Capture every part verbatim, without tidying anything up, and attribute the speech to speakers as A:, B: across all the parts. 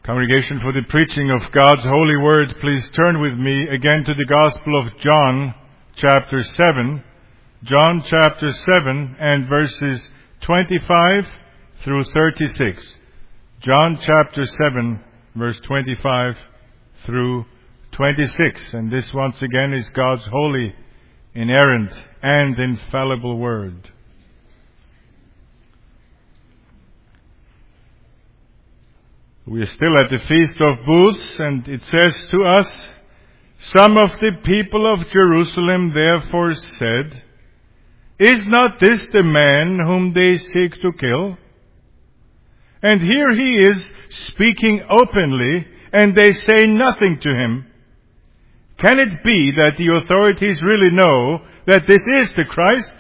A: Congregation, for the preaching of God's holy word, please turn with me again to the Gospel of John, chapter seven. John chapter seven and verses twenty-five through thirty-six. John chapter seven, verse twenty-five through twenty-six. And this once again is God's holy, inerrant, and infallible word. We are still at the Feast of Booths, and it says to us, "Some of the people of Jerusalem therefore said, 'Is not this the man whom they seek to kill? And here he is speaking openly, and they say nothing to him. Can it be that the authorities really know that this is the Christ?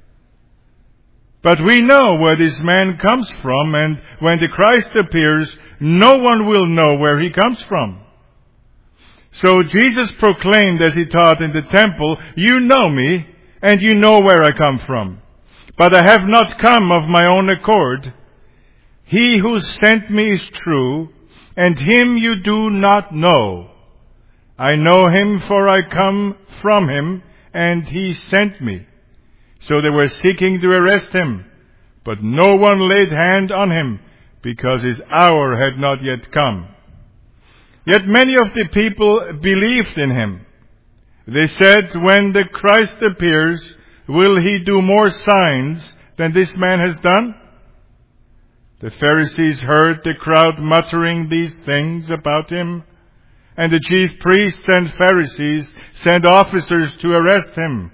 A: But we know where this man comes from, and when the Christ appears, no one will know where he comes from.' So Jesus proclaimed as he taught in the temple, 'You know me, and you know where I come from. But I have not come of my own accord. He who sent me is true, and him you do not know. I know him, for I come from him, and he sent me.' So they were seeking to arrest him, but no one laid hand on him, because his hour had not yet come. Yet many of the people believed in him. They said, 'When the Christ appears, will he do more signs than this man has done?' The Pharisees heard the crowd muttering these things about him, and the chief priests and Pharisees sent officers to arrest him.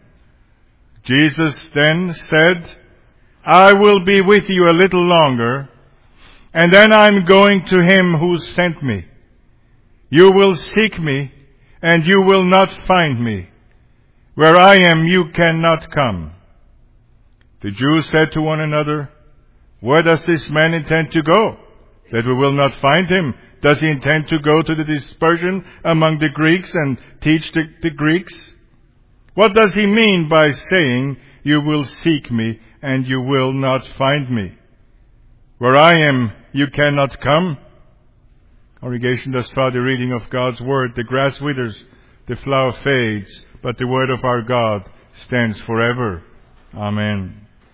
A: Jesus then said, 'I will be with you a little longer, and then I'm going to him who sent me. You will seek me, and you will not find me. Where I am, you cannot come.' The Jews said to one another, 'Where does this man intend to go, that we will not find him? Does he intend to go to the dispersion among the Greeks and teach the, the Greeks? What does he mean by saying, "You will seek me, and you will not find me"? Where I am, you cannot come?'" Congregation, thus far the reading of God's word. The grass withers, the flower fades, but the word of our God stands forever. Amen.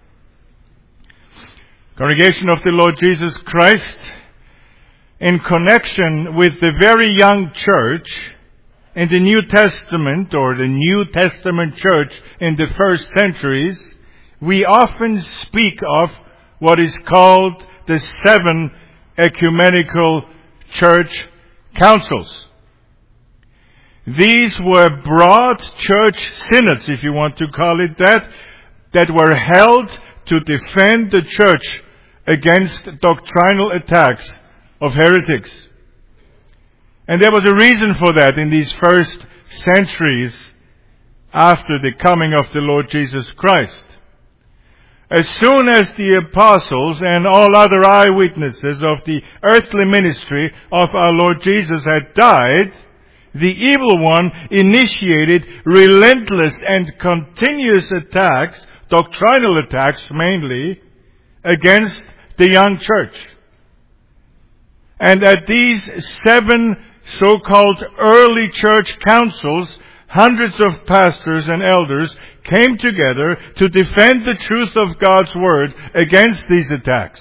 A: Congregation of the Lord Jesus Christ, in connection with the very young church in the New Testament, or the New Testament church in the first centuries, we often speak of what is called the seven ecumenical church councils. These were broad church synods, if you want to call it that, that were held to defend the church against doctrinal attacks of heretics. And there was a reason for that in these first centuries after the coming of the Lord Jesus Christ. As soon as the apostles and all other eyewitnesses of the earthly ministry of our Lord Jesus had died, the evil one initiated relentless and continuous attacks, doctrinal attacks mainly, against the young church. And at these seven so-called early church councils, hundreds of pastors and elders came together to defend the truth of God's word against these attacks.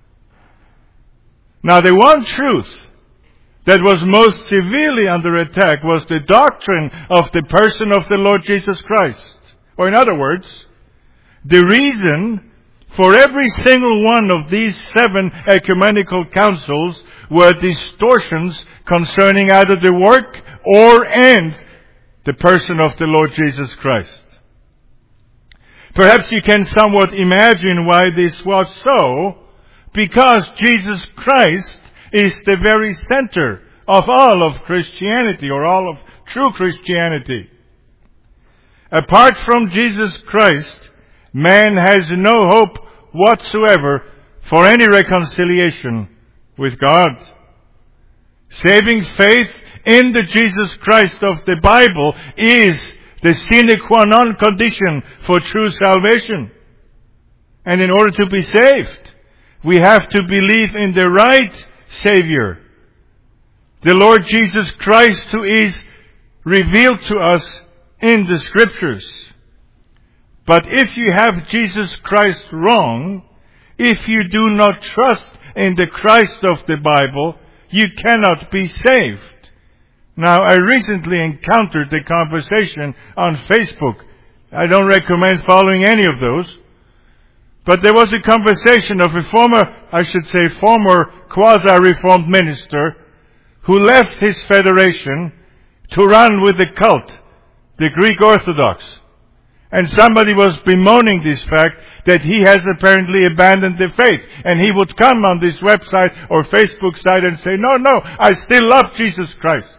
A: Now, the one truth that was most severely under attack was the doctrine of the person of the Lord Jesus Christ. Or in other words, the reason for every single one of these seven ecumenical councils were distortions concerning either the work or and the person of the Lord Jesus Christ. Perhaps you can somewhat imagine why this was so, because Jesus Christ is the very center of all of Christianity, or all of true Christianity. Apart from Jesus Christ, man has no hope whatsoever for any reconciliation with God. Saving faith in the Jesus Christ of the Bible is the sine qua non condition for true salvation. And in order to be saved, we have to believe in the right Savior, the Lord Jesus Christ who is revealed to us in the Scriptures. But if you have Jesus Christ wrong, if you do not trust in the Christ of the Bible, you cannot be saved. Now, I recently encountered the conversation on Facebook. I don't recommend following any of those. But there was a conversation of a former, I should say former quasi-reformed minister who left his federation to run with the cult, the Greek Orthodox. And somebody was bemoaning this fact that he has apparently abandoned the faith. And he would come on this website or Facebook site and say, no, no, I still love Jesus Christ.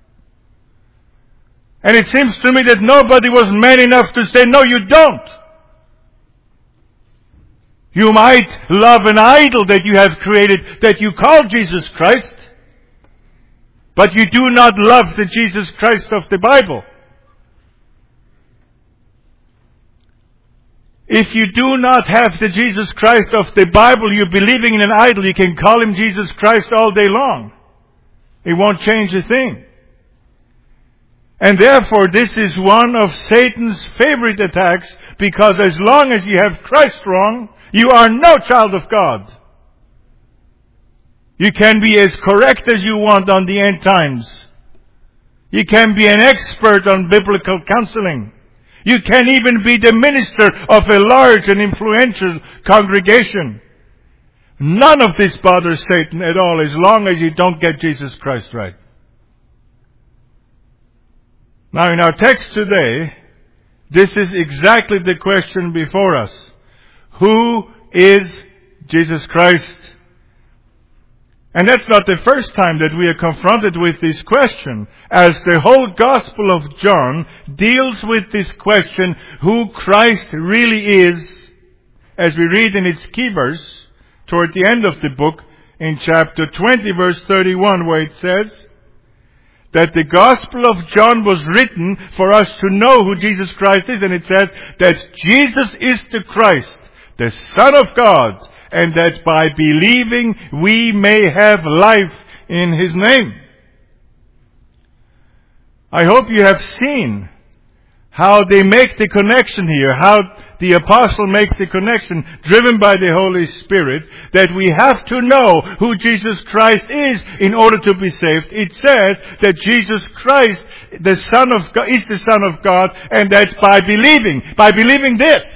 A: And it seems to me that nobody was man enough to say, no, you don't. You might love an idol that you have created that you call Jesus Christ, but you do not love the Jesus Christ of the Bible. If you do not have the Jesus Christ of the Bible, you're believing in an idol. You can call him Jesus Christ all day long. It won't change a thing. And therefore, this is one of Satan's favorite attacks, because as long as you have Christ wrong, you are no child of God. You can be as correct as you want on the end times. You can be an expert on biblical counseling. You can even be the minister of a large and influential congregation. None of this bothers Satan at all, as long as you don't get Jesus Christ right. Now, in our text today, this is exactly the question before us. Who is Jesus Christ? And that's not the first time that we are confronted with this question, as the whole Gospel of John deals with this question, who Christ really is, as we read in its key verse, toward the end of the book, in chapter twenty, verse thirty-one, where it says that the Gospel of John was written for us to know who Jesus Christ is, and it says that Jesus is the Christ, the Son of God, and that by believing we may have life in His name. I hope you have seen how they make the connection here, how the apostle makes the connection, driven by the Holy Spirit, that we have to know who Jesus Christ is in order to be saved. It says that Jesus Christ, the Son of God, is the Son of God, and that by believing, by believing this,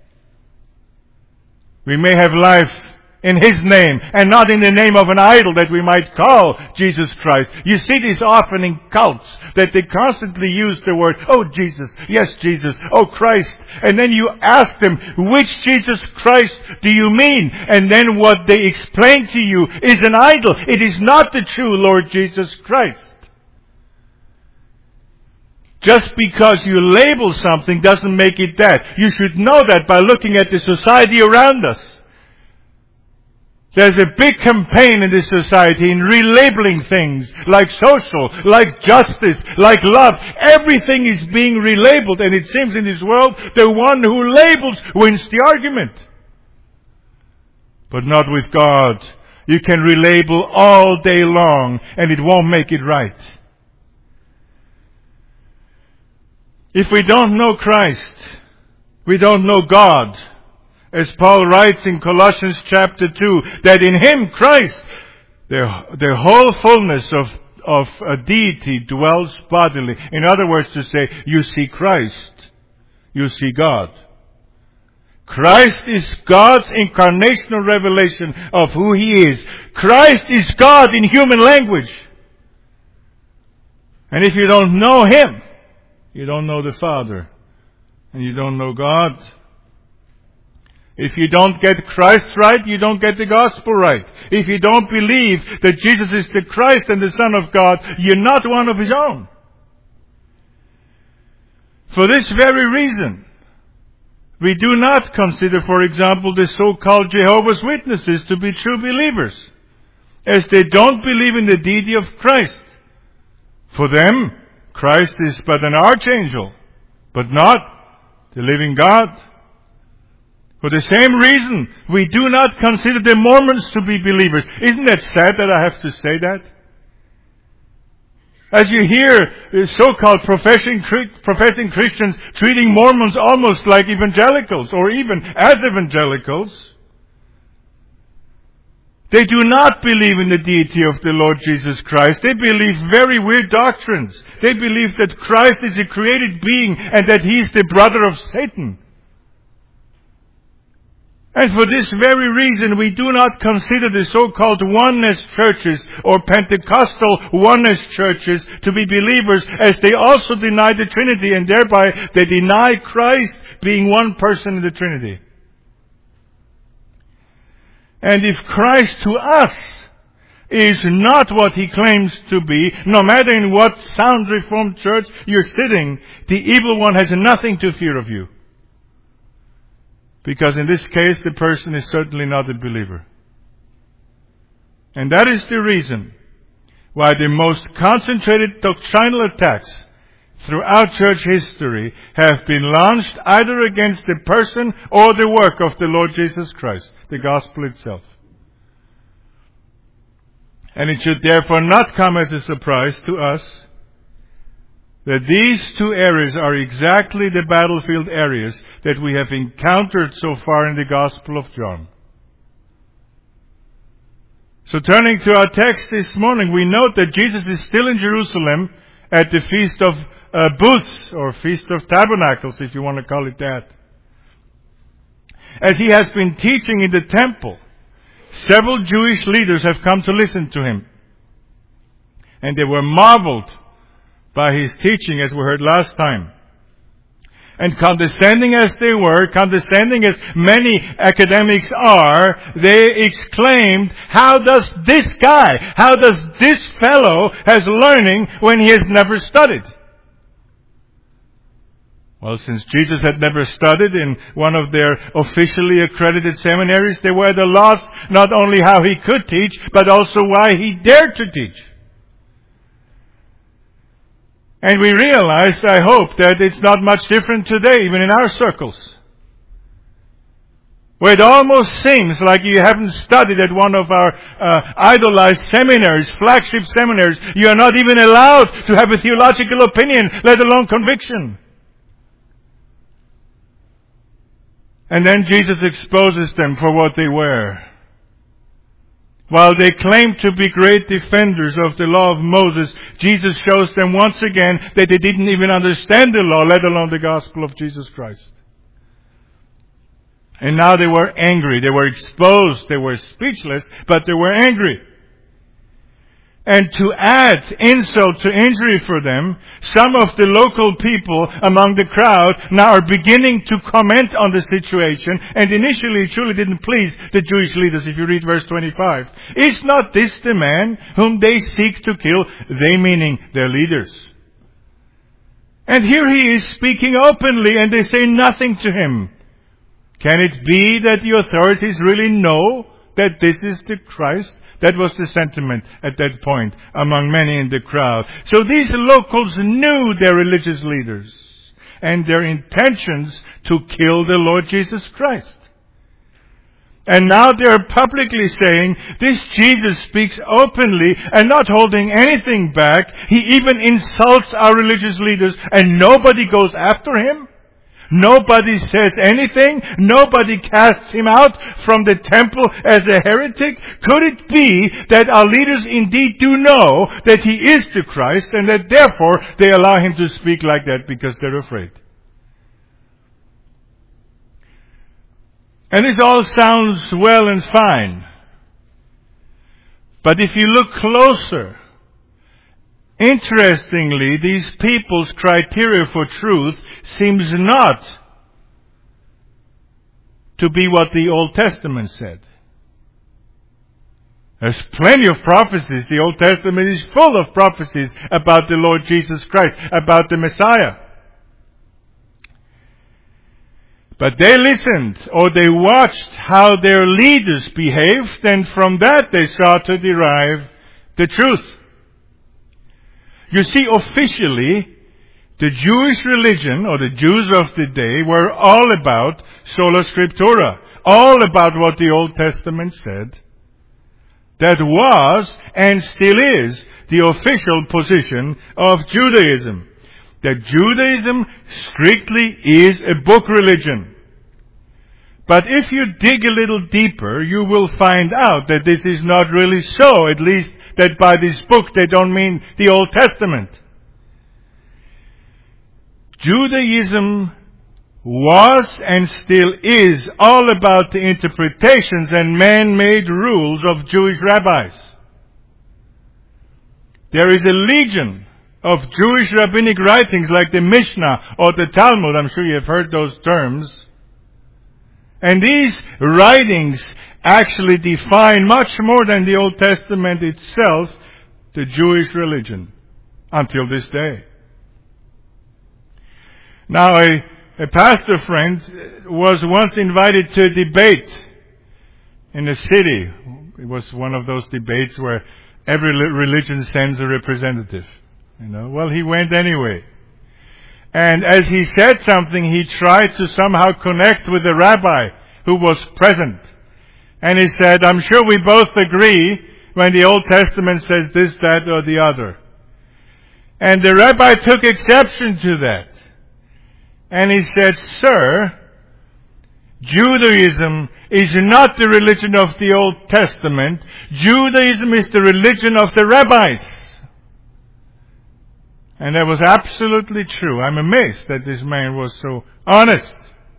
A: we may have life in His name, and not in the name of an idol that we might call Jesus Christ. You see this often in cults, that they constantly use the word, oh Jesus, yes Jesus, oh Christ. And then you ask them, which Jesus Christ do you mean? And then what they explain to you is an idol. It is not the true Lord Jesus Christ. Just because you label something doesn't make it that. You should know that by looking at the society around us. There's a big campaign in this society in relabeling things like social, like justice, like love. Everything is being relabeled, and it seems in this world the one who labels wins the argument. But not with God. You can relabel all day long, and it won't make it right. If we don't know Christ, we don't know God. As Paul writes in Colossians chapter two, that in Him, Christ, the, the whole fullness of, of a deity dwells bodily. In other words, to say, you see Christ, you see God. Christ is God's incarnational revelation of who He is. Christ is God in human language. And if you don't know Him, you don't know the Father, and you don't know God. If you don't get Christ right, you don't get the gospel right. If you don't believe that Jesus is the Christ and the Son of God, you're not one of His own. For this very reason, we do not consider, for example, the so-called Jehovah's Witnesses to be true believers, as they don't believe in the deity of Christ. For them, Christ is but an archangel, but not the living God. For the same reason, we do not consider the Mormons to be believers. Isn't that sad that I have to say that? As you hear so-called professing, professing Christians treating Mormons almost like evangelicals, or even as evangelicals, they do not believe in the deity of the Lord Jesus Christ. They believe very weird doctrines. They believe that Christ is a created being and that He is the brother of Satan. And for this very reason, we do not consider the so-called oneness churches or Pentecostal oneness churches to be believers, as they also deny the Trinity, and thereby they deny Christ being one person in the Trinity. And if Christ to us is not what He claims to be, no matter in what sound Reformed church you're sitting, the evil one has nothing to fear of you. Because in this case, the person is certainly not a believer. And that is the reason why the most concentrated doctrinal attacks throughout church history have been launched either against the person or the work of the Lord Jesus Christ, the gospel itself. And it should therefore not come as a surprise to us that these two areas are exactly the battlefield areas that we have encountered so far in the Gospel of John. So turning to our text this morning, we note that Jesus is still in Jerusalem at the Feast of uh, Booths, or Feast of Tabernacles, if you want to call it that. As He has been teaching in the temple, several Jewish leaders have come to listen to Him. And they were marveled by His teaching, as we heard last time. And condescending as they were, condescending as many academics are, they exclaimed, how does this guy, how does this fellow has learning when he has never studied? Well, since Jesus had never studied in one of their officially accredited seminaries, they were at a loss not only how He could teach, but also why He dared to teach. And we realize, I hope, that it's not much different today, even in our circles, where it almost seems like you haven't studied at one of our uh, idolized seminaries, flagship seminaries. You are not even allowed to have a theological opinion, let alone conviction. And then Jesus exposes them for what they were. While they claim to be great defenders of the law of Moses, Jesus shows them once again that they didn't even understand the law, let alone the gospel of Jesus Christ. And now they were angry. They were exposed. They were speechless, but they were angry. And to add insult to injury for them, some of the local people among the crowd now are beginning to comment on the situation, and initially it truly didn't please the Jewish leaders, if you read verse twenty-five. Is not this the man whom they seek to kill? They meaning their leaders. And here he is speaking openly, and they say nothing to him. Can it be that the authorities really know that this is the Christ? That was the sentiment at that point among many in the crowd. So these locals knew their religious leaders and their intentions to kill the Lord Jesus Christ. And now they are publicly saying, this Jesus speaks openly and not holding anything back. He even insults our religious leaders, and nobody goes after him. Nobody says anything. Nobody casts him out from the temple as a heretic. Could it be that our leaders indeed do know that he is the Christ, and that therefore they allow him to speak like that because they're afraid? And this all sounds well and fine. But if you look closer, interestingly, these people's criteria for truth seems not to be what the Old Testament said. There's plenty of prophecies. The Old Testament is full of prophecies about the Lord Jesus Christ, about the Messiah. But they listened, or they watched how their leaders behaved, and from that they sought to derive the truth. You see, officially, the Jewish religion, or the Jews of the day, were all about sola scriptura, all about what the Old Testament said. That was, and still is, the official position of Judaism. That Judaism strictly is a book religion. But if you dig a little deeper, you will find out that this is not really so, at least that by this book they don't mean the Old Testament. Judaism was and still is all about the interpretations and man-made rules of Jewish rabbis. There is a legion of Jewish rabbinic writings like the Mishnah or the Talmud. I'm sure you have heard those terms. And these writings actually define much more than the Old Testament itself the Jewish religion until this day. Now, a, a pastor friend was once invited to a debate in a city. It was one of those debates where every religion sends a representative. You know, well, he went anyway. And as he said something, he tried to somehow connect with the rabbi who was present. And he said, I'm sure we both agree when the Old Testament says this, that, or the other. And the rabbi took exception to that. And he said, Sir, Judaism is not the religion of the Old Testament. Judaism is the religion of the rabbis. And that was absolutely true. I'm amazed that this man was so honest.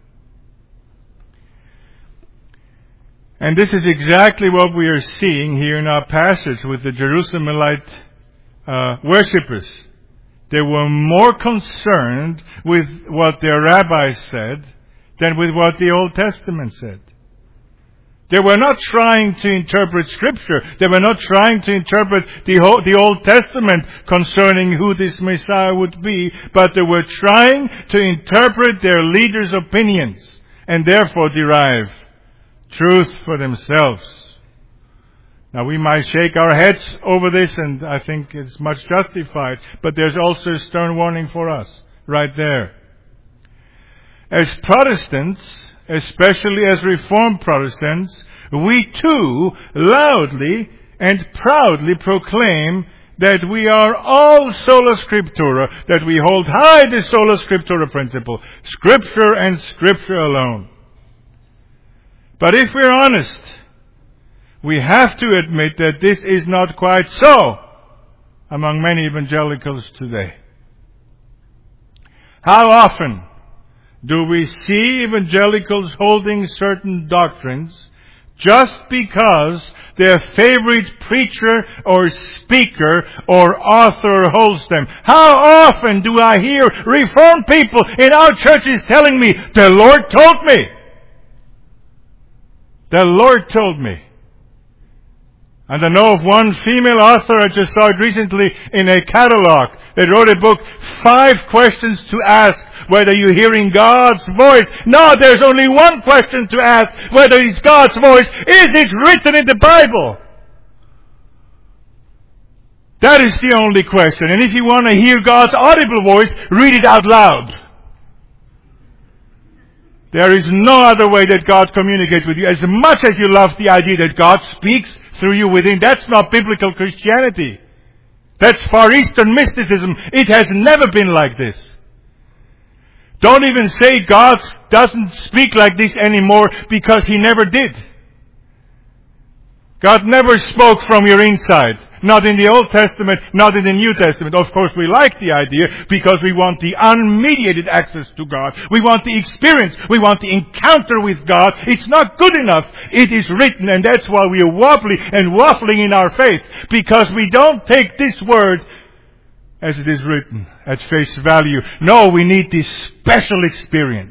A: And this is exactly what we are seeing here in our passage with the Jerusalemite uh, worshippers. They were more concerned with what their rabbis said than with what the Old Testament said. They were not trying to interpret Scripture. They were not trying to interpret the, whole, the Old Testament concerning who this Messiah would be, but they were trying to interpret their leaders' opinions and therefore derive truth for themselves. Now, we might shake our heads over this, and I think it's much justified, but there's also a stern warning for us right there. As Protestants, especially as Reformed Protestants, we too loudly and proudly proclaim that we are all sola scriptura, that we hold high the sola scriptura principle, Scripture and Scripture alone. But if we're honest, we have to admit that this is not quite so among many evangelicals today. How often do we see evangelicals holding certain doctrines just because their favorite preacher or speaker or author holds them? How often do I hear Reformed people in our churches telling me, the Lord told me. The Lord told me. And I know of one female author, I just saw it recently in a catalog. They wrote a book, Five Questions to Ask Whether You're Hearing God's Voice. No, there's only one question to ask, whether it's God's voice. Is it written in the Bible? That is the only question. And if you want to hear God's audible voice, read it out loud. There is no other way that God communicates with you. As much as you love the idea that God speaks through you within, that's not biblical Christianity. That's Far Eastern mysticism. It has never been like this. Don't even say God doesn't speak like this anymore, because He never did. God never spoke from your inside. Not in the Old Testament, not in the New Testament. Of course, we like the idea because we want the unmediated access to God. We want the experience. We want the encounter with God. It's not good enough. It is written, and that's why we are wobbly and waffling in our faith, because we don't take this word as it is written at face value. No, we need this special experience.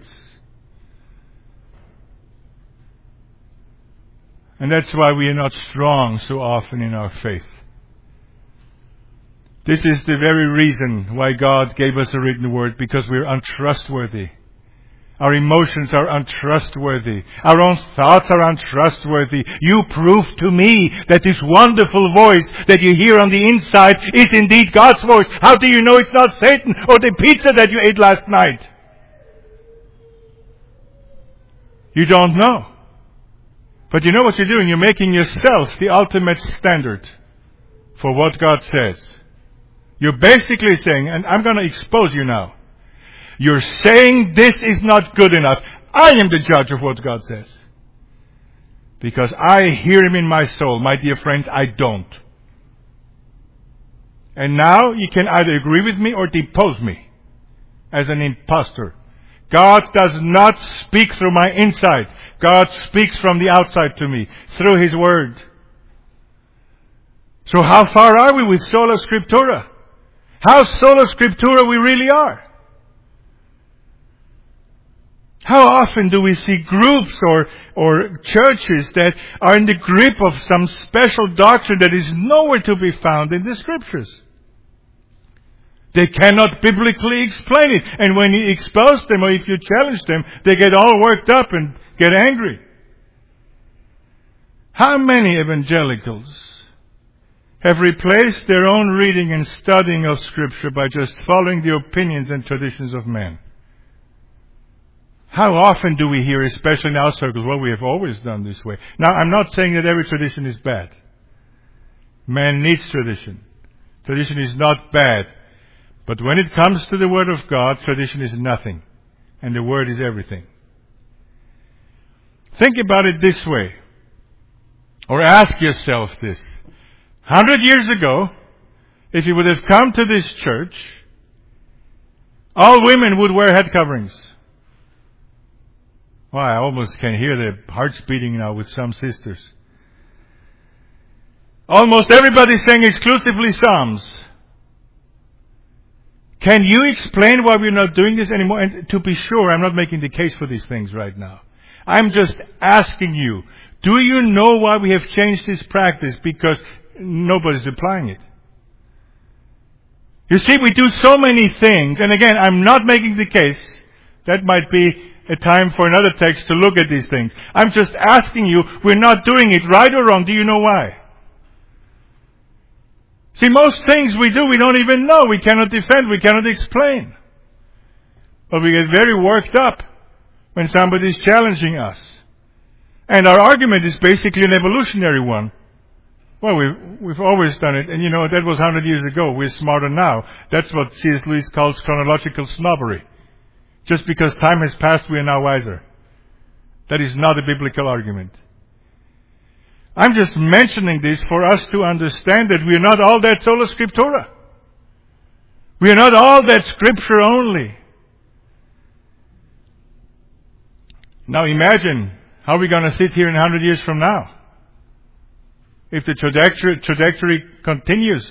A: And that's why we are not strong so often in our faith. This is the very reason why God gave us a written word, because we're untrustworthy. Our emotions are untrustworthy. Our own thoughts are untrustworthy. You prove to me that this wonderful voice that you hear on the inside is indeed God's voice. How do you know it's not Satan or the pizza that you ate last night? You don't know. But you know what you're doing? You're making yourself the ultimate standard for what God says. You're basically saying, and I'm going to expose you now. You're saying this is not good enough. I am the judge of what God says. Because I hear Him in my soul. My dear friends, I don't. And now you can either agree with me or depose me as an impostor. God does not speak through my inside. God speaks from the outside to me through His Word. So how far are we with sola scriptura? How sola scriptura we really are? How often do we see groups or, or churches that are in the grip of some special doctrine that is nowhere to be found in the Scriptures? They cannot biblically explain it. And when you expose them or if you challenge them, they get all worked up and get angry. How many evangelicals have replaced their own reading and studying of Scripture by just following the opinions and traditions of men? How often do we hear, especially in our circles, well, we have always done this way. Now, I'm not saying that every tradition is bad. Man needs tradition. Tradition is not bad. But when it comes to the Word of God, tradition is nothing. And the Word is everything. Think about it this way. Or ask yourself this. Hundred years ago, if you would have come to this church, all women would wear head coverings. Well, I almost can hear the hearts beating now with some sisters. Almost everybody sang exclusively Psalms. Can you explain why we're not doing this anymore? And to be sure, I'm not making the case for these things right now. I'm just asking you, do you know why we have changed this practice? Because nobody's applying it. You see, we do so many things, and again, I'm not making the case. That might be a time for another text to look at these things. I'm just asking you, we're not doing it right or wrong. Do you know why? See, most things we do, we don't even know. We cannot defend. We cannot explain. But we get very worked up when somebody is challenging us. And our argument is basically an evolutionary one. Well, we've, we've always done it. And you know, that was one hundred years ago. We're smarter now. That's what C S Lewis calls chronological snobbery. Just because time has passed, we are now wiser. That is not a biblical argument. I'm just mentioning this for us to understand that we are not all that sola scriptura. We are not all that Scripture only. Now imagine how we're going to sit here in a hundred years from now. If the trajectory, trajectory continues.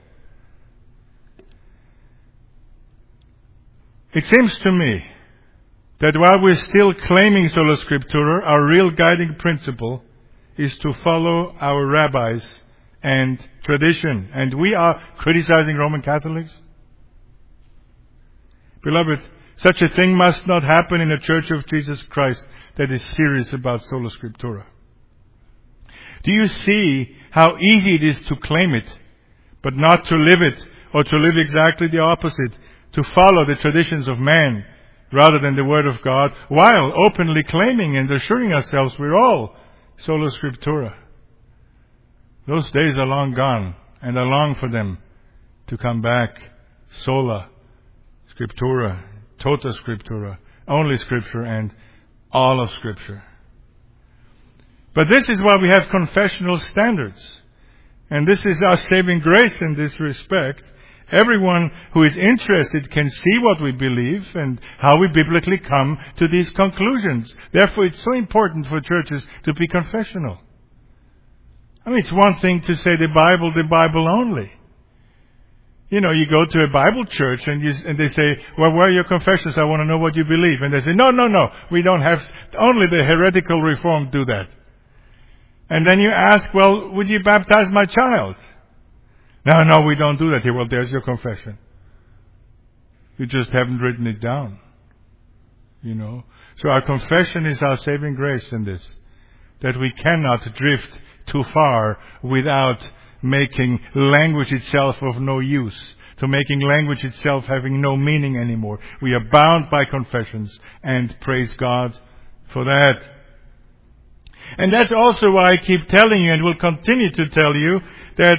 A: It seems to me that while we're still claiming sola scriptura, our real guiding principle is to follow our rabbis and tradition. And we are criticizing Roman Catholics. Beloved, such a thing must not happen in a Church of Jesus Christ that is serious about sola scriptura. Do you see how easy it is to claim it, but not to live it, or to live exactly the opposite, to follow the traditions of man rather than the Word of God, while openly claiming and assuring ourselves we're all sola scriptura? Those days are long gone, and I long for them to come back. Sola scriptura, tota scriptura, only Scripture and all of Scripture. But this is why we have confessional standards. And this is our saving grace in this respect. Everyone who is interested can see what we believe and how we biblically come to these conclusions. Therefore, it's so important for churches to be confessional. I mean, it's one thing to say the Bible, the Bible only. You know, you go to a Bible church and, you, and they say, well, where are your confessions? I want to know what you believe. And they say, no, no, no, we don't have, only the heretical Reformed do that. And then you ask, well, would you baptize my child? No, no, we don't do that here. Well, there's your confession. You just haven't written it down. You know. So our confession is our saving grace in this. That we cannot drift too far without making language itself of no use. To making language itself having no meaning anymore. We are bound by confessions, and praise God for that. And that's also why I keep telling you, and will continue to tell you, that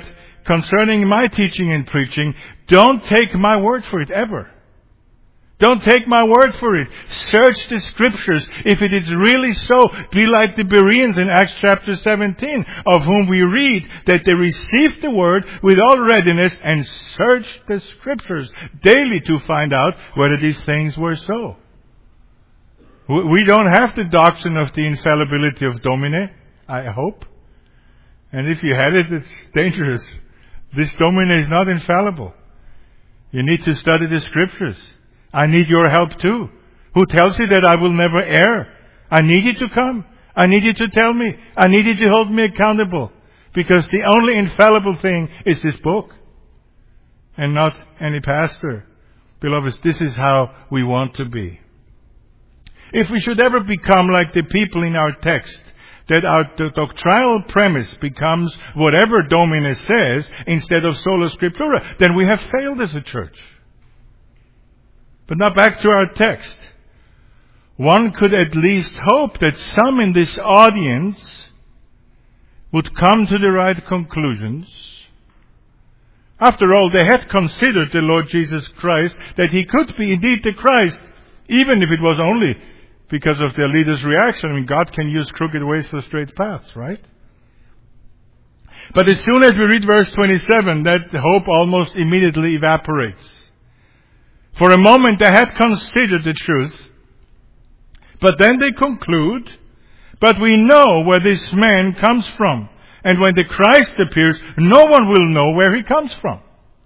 A: concerning my teaching and preaching, don't take my word for it ever. Don't take my word for it. Search the Scriptures. If it is really so, be like the Bereans in Acts chapter seventeen, of whom we read that they received the word with all readiness and searched the Scriptures daily to find out whether these things were so. We don't have the doctrine of the infallibility of Domine, I hope. And if you had it, it's dangerous. This Domine is not infallible. You need to study the Scriptures. I need your help too. Who tells you that I will never err? I need you to come. I need you to tell me. I need you to hold me accountable. Because the only infallible thing is this book. And not any pastor. Beloveds, this is how we want to be. If we should ever become like the people in our text, that our doctrinal premise becomes whatever Domine says instead of sola scriptura, then we have failed as a church. But now back to our text. One could at least hope that some in this audience would come to the right conclusions. After all, they had considered the Lord Jesus Christ, that He could be indeed the Christ, even if it was only because of their leader's reaction. I mean, God can use crooked ways for straight paths, right? But as soon as we read verse twenty-seven, that hope almost immediately evaporates. For a moment they had considered the truth, but then they conclude, but we know where this man comes from. And when the Christ appears, no one will know where He comes from.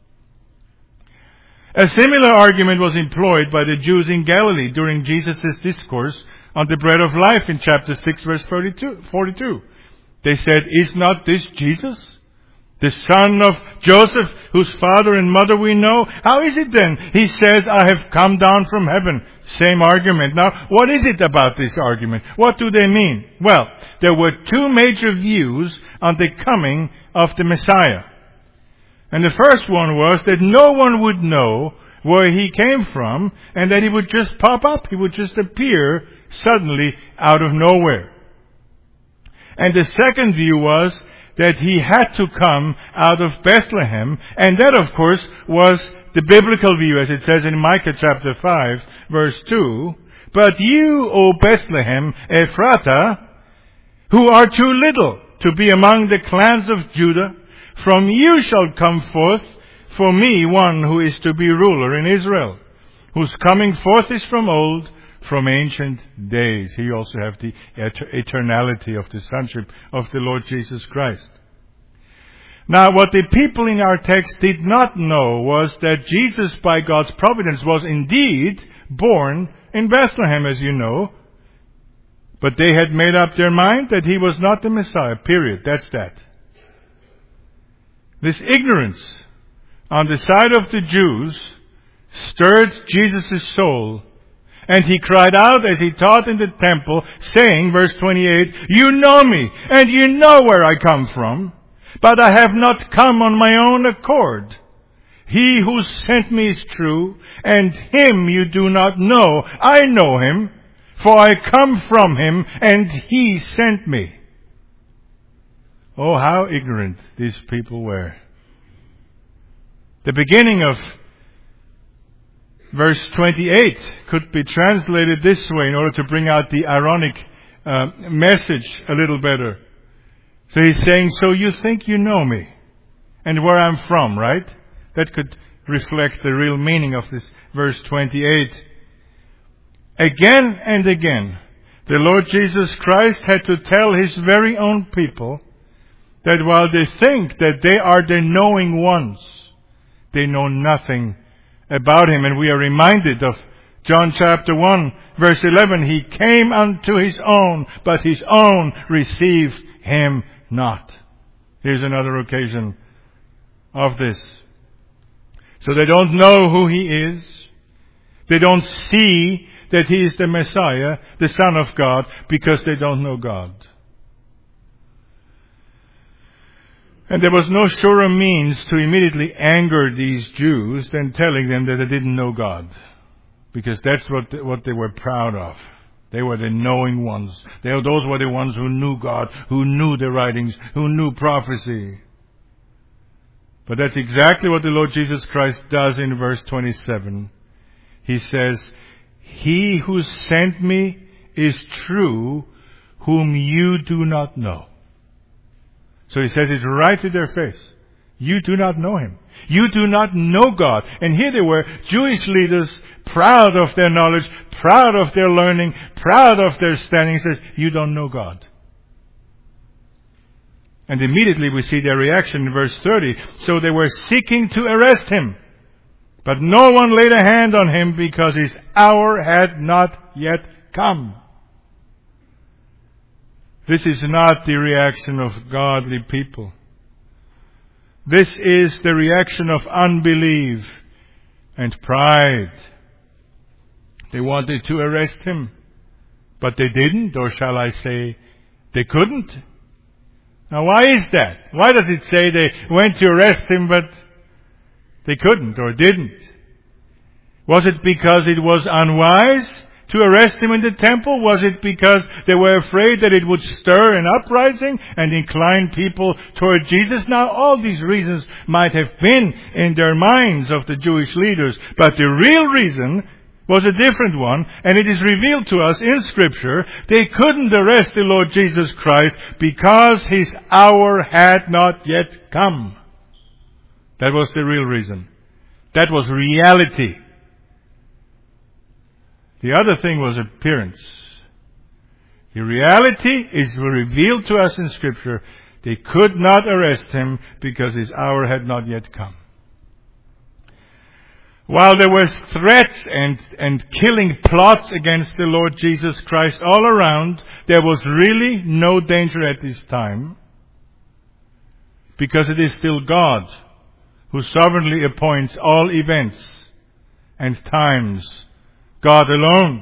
A: A similar argument was employed by the Jews in Galilee during Jesus' discourse on the bread of life in chapter six, verse forty-two. They said, is not this Jesus, the son of Joseph, whose father and mother we know? How is it then? He says, I have come down from heaven. Same argument. Now, what is it about this argument? What do they mean? Well, there were two major views on the coming of the Messiah. And the first one was that no one would know where He came from, and that He would just pop up. He would just appear suddenly out of nowhere. And the second view was that He had to come out of Bethlehem, and that, of course, was the biblical view, as it says in Micah chapter five, verse two. But you, O Bethlehem Ephratah, who are too little to be among the clans of Judah, from you shall come forth for me one who is to be ruler in Israel, whose coming forth is from old, from ancient days. Here you also have the eternality of the sonship of the Lord Jesus Christ. Now, what the people in our text did not know was that Jesus, by God's providence, was indeed born in Bethlehem, as you know. But they had made up their mind that He was not the Messiah, period. That's that. This ignorance on the side of the Jews stirred Jesus' soul, and He cried out as He taught in the temple, saying, verse twenty-eight, you know me, and you know where I come from, but I have not come on my own accord. He who sent me is true, and Him you do not know. I know Him, for I come from Him, and He sent me. Oh, how ignorant these people were. The beginning of verse twenty-eight could be translated this way in order to bring out the ironic uh, message a little better. So He's saying, so you think you know me and where I'm from, right? That could reflect the real meaning of this verse twenty-eight. Again and again, the Lord Jesus Christ had to tell His very own people that while they think that they are the knowing ones, they know nothing about Him. And we are reminded of John chapter one, verse eleven. He came unto His own, but His own received Him not. Here's another occasion of this. So they don't know who He is. They don't see that He is the Messiah, the Son of God, because they don't know God. And there was no surer means to immediately anger these Jews than telling them that they didn't know God. Because that's what they, what they were proud of. They were the knowing ones. They, those were the ones who knew God, who knew the writings, who knew prophecy. But that's exactly what the Lord Jesus Christ does in verse twenty-seven. He says, "He who sent me is true, whom you do not know." So he says it right to their face. You do not know him. You do not know God. And here they were, Jewish leaders, proud of their knowledge, proud of their learning, proud of their standing. He says, you don't know God. And immediately we see their reaction in verse thirty. So they were seeking to arrest him. But no one laid a hand on him because his hour had not yet come. This is not the reaction of godly people. This is the reaction of unbelief and pride. They wanted to arrest him, but they didn't, or shall I say, they couldn't. Now why is that? Why does it say they went to arrest him, but they couldn't or didn't? Was it because it was unwise to arrest him in the temple? Was it because they were afraid that it would stir an uprising and incline people toward Jesus? Now, all these reasons might have been in their minds of the Jewish leaders, but the real reason was a different one, and it is revealed to us in Scripture. They couldn't arrest the Lord Jesus Christ because his hour had not yet come. That was the real reason. That was reality. The other thing was appearance. The reality is revealed to us in Scripture. They could not arrest him because his hour had not yet come. While there was threats and, and killing plots against the Lord Jesus Christ all around, there was really no danger at this time, because it is still God who sovereignly appoints all events and times. God alone.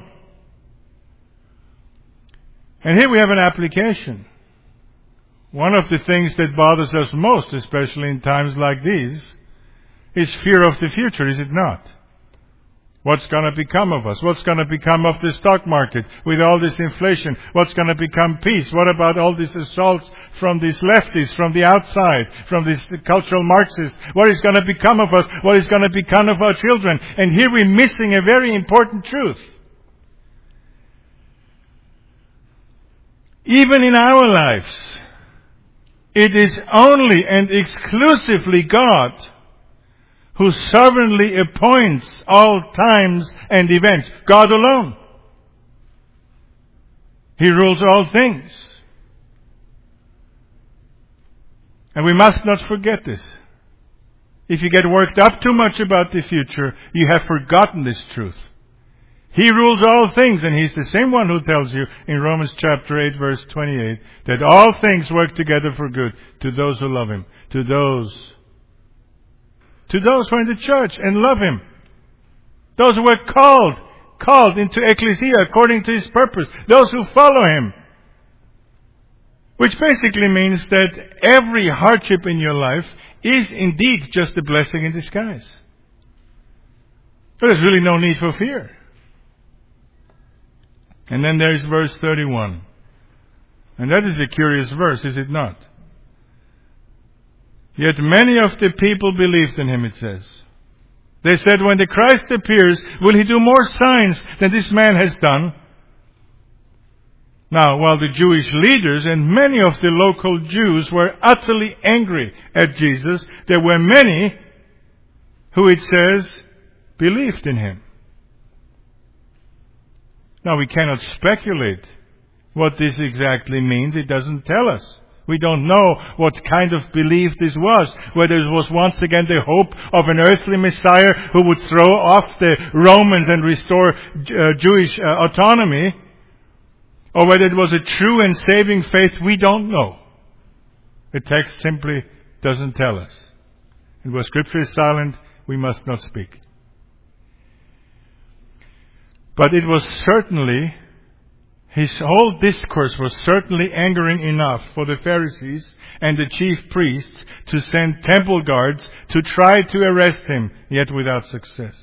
A: And here we have an application. One of the things that bothers us most, especially in times like these, is fear of the future, is it not? What's going to become of us? What's going to become of the stock market with all this inflation? What's going to become peace? What about all these assaults from these leftists, from the outside, from these cultural Marxists? What is going to become of us? What is going to become of our children? And here we're missing a very important truth. Even in our lives, it is only and exclusively God who sovereignly appoints all times and events. God alone. He rules all things. And we must not forget this. If you get worked up too much about the future, you have forgotten this truth. He rules all things, and He's the same one who tells you in Romans chapter eight, verse twenty-eight, that all things work together for good to those who love Him, to those To those who are in the church and love Him. Those who are called, called into ecclesia according to His purpose. Those who follow Him. Which basically means that every hardship in your life is indeed just a blessing in disguise. There's really no need for fear. And then there's verse thirty-one. And that is a curious verse, is it not? Yet many of the people believed in Him, it says. They said, when the Christ appears, will He do more signs than this man has done? Now, while the Jewish leaders and many of the local Jews were utterly angry at Jesus, there were many who, it says, believed in Him. Now, we cannot speculate what this exactly means. It doesn't tell us. We don't know what kind of belief this was. Whether it was once again the hope of an earthly Messiah who would throw off the Romans and restore uh, Jewish uh, autonomy, or whether it was a true and saving faith, we don't know. The text simply doesn't tell us. And where Scripture is silent, we must not speak. But it was certainly, his whole discourse was certainly angering enough for the Pharisees and the chief priests to send temple guards to try to arrest Him, yet without success.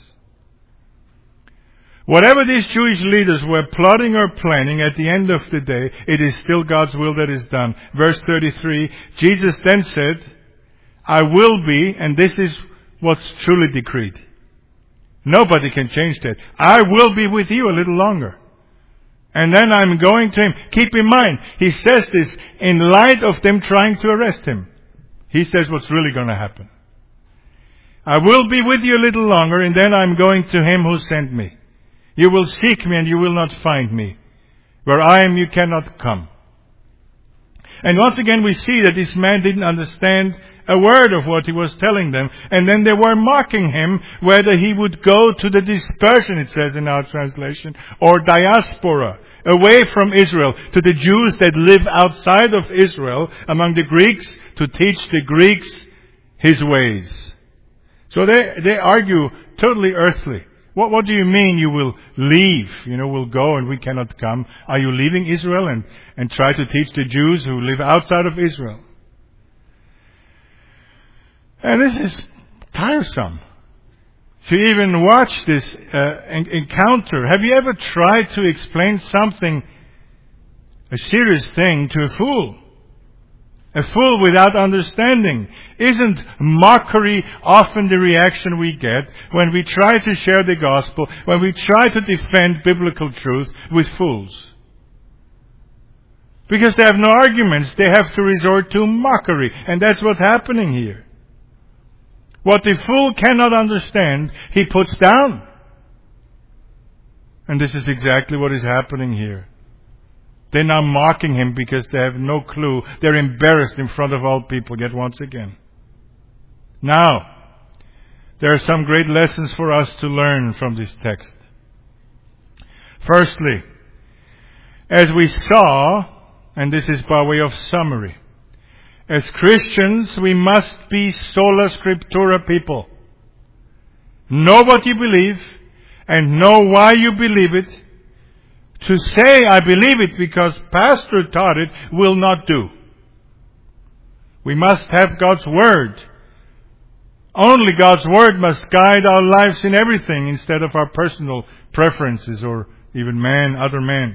A: Whatever these Jewish leaders were plotting or planning, at the end of the day, it is still God's will that is done. Verse thirty-three, Jesus then said, I will be, and this is what's truly decreed. Nobody can change that. I will be with you a little longer. And then I'm going to him. Keep in mind, he says this in light of them trying to arrest him. He says what's really going to happen. I will be with you a little longer, and then I'm going to him who sent me. You will seek me, and you will not find me. Where I am, you cannot come. And once again, we see that this man didn't understand a word of what he was telling them. And then they were mocking him whether he would go to the dispersion, it says in our translation, or diaspora, away from Israel, to the Jews that live outside of Israel, among the Greeks, to teach the Greeks his ways. So they, they argue totally earthly. What, what do you mean you will leave? You know, we'll go and we cannot come. Are you leaving Israel and, and try to teach the Jews who live outside of Israel? And this is tiresome. To even watch this uh, encounter, have you ever tried to explain something, a serious thing, to a fool? A fool without understanding. Isn't mockery often the reaction we get when we try to share the gospel, when we try to defend biblical truth with fools? Because they have no arguments, they have to resort to mockery. And that's what's happening here. What the fool cannot understand, he puts down. And this is exactly what is happening here. They're now mocking him because they have no clue. They're embarrassed in front of all people yet once again. Now, there are some great lessons for us to learn from this text. Firstly, as we saw, and this is by way of summary, as Christians, we must be sola scriptura people. Know what you believe and know why you believe it. To say, I believe it because pastor taught it, will not do. We must have God's Word. Only God's Word must guide our lives in everything instead of our personal preferences or even man, other men.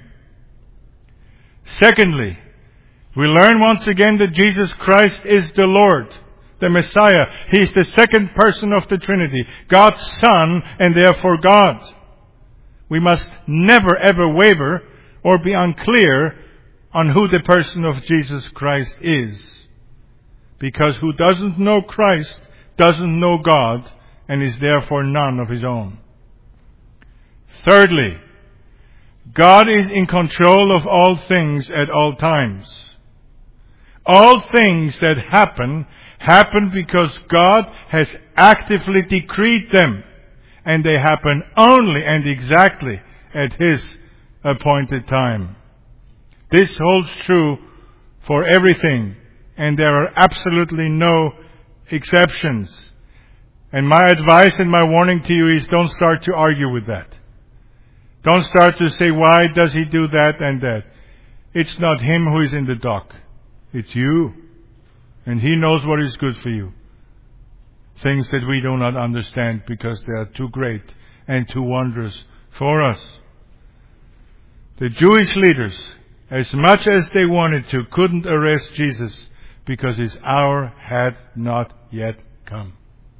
A: Secondly, we learn once again that Jesus Christ is the Lord, the Messiah. He is the second person of the Trinity, God's Son, and therefore God. We must never ever waver or be unclear on who the person of Jesus Christ is. Because who doesn't know Christ doesn't know God and is therefore none of his own. Thirdly, God is in control of all things at all times. All things that happen, happen because God has actively decreed them. And they happen only and exactly at His appointed time. This holds true for everything. And there are absolutely no exceptions. And my advice and my warning to you is don't start to argue with that. Don't start to say, why does He do that and that? It's not Him who is in the dock. It's you. And He knows what is good for you. Things that we do not understand because they are too great and too wondrous for us. The Jewish leaders, as much as they wanted to, couldn't arrest Jesus because His hour had not yet come.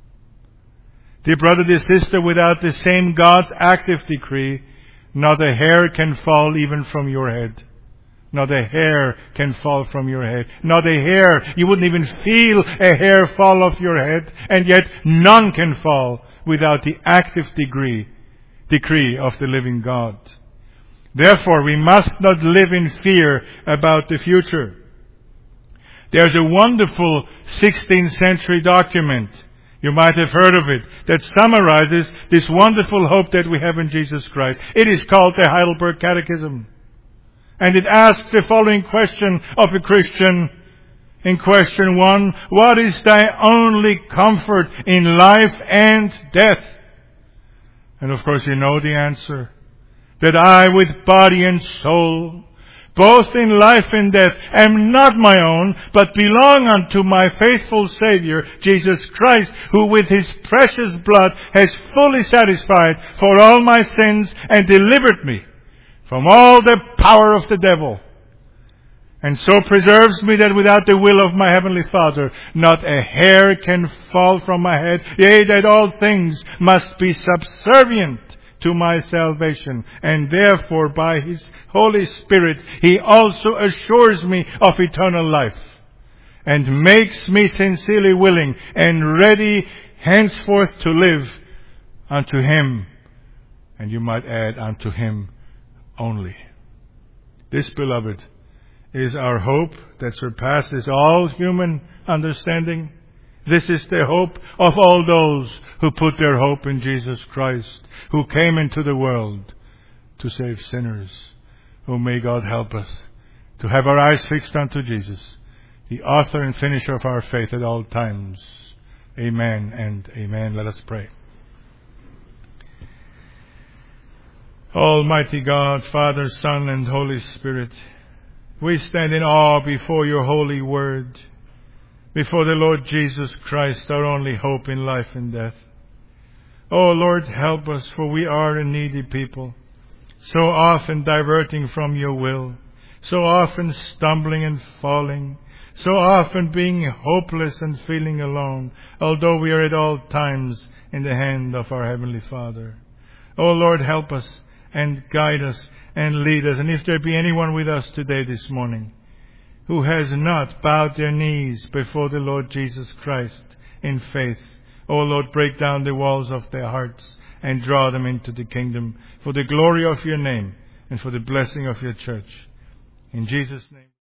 A: Dear brother, dear sister, without the same God's active decree, not a hair can fall even from your head. Not a hair can fall from your head. Not a hair. You wouldn't even feel a hair fall off your head. And yet none can fall without the active degree, decree of the living God. Therefore, we must not live in fear about the future. There's a wonderful sixteenth century document, you might have heard of it, that summarizes this wonderful hope that we have in Jesus Christ. It is called the Heidelberg Catechism. And it asks the following question of a Christian. In question one, what is thy only comfort in life and death? And of course you know the answer. That I with body and soul, both in life and death, am not my own, but belong unto my faithful Savior, Jesus Christ, who with His precious blood has fully satisfied for all my sins and delivered me from all the power of the devil. and so preserves me that without the will of my heavenly Father, not a hair can fall from my head, yea, that all things must be subservient to my salvation. And therefore, by His Holy Spirit, He also assures me of eternal life, and makes me sincerely willing and ready henceforth to live unto Him. And you might add, unto Him only. This, beloved, is our hope that surpasses all human understanding. This is the hope of all those who put their hope in Jesus Christ, who came into the world to save sinners. Oh, may God help us to have our eyes fixed unto Jesus, the author and finisher of our faith at all times. Amen and amen. Let us pray. Almighty God, Father, Son, and Holy Spirit, we stand in awe before your holy word, before the Lord Jesus Christ, our only hope in life and death. Oh Lord, help us, for we are a needy people, so often diverting from your will, so often stumbling and falling, so often being hopeless and feeling alone, although we are at all times in the hand of our Heavenly Father. Oh Lord, help us and guide us and lead us. And if there be anyone with us today, this morning, who has not bowed their knees before the Lord Jesus Christ in faith, oh Lord, break down the walls of their hearts and draw them into the kingdom for the glory of your name and for the blessing of your church. In Jesus' name.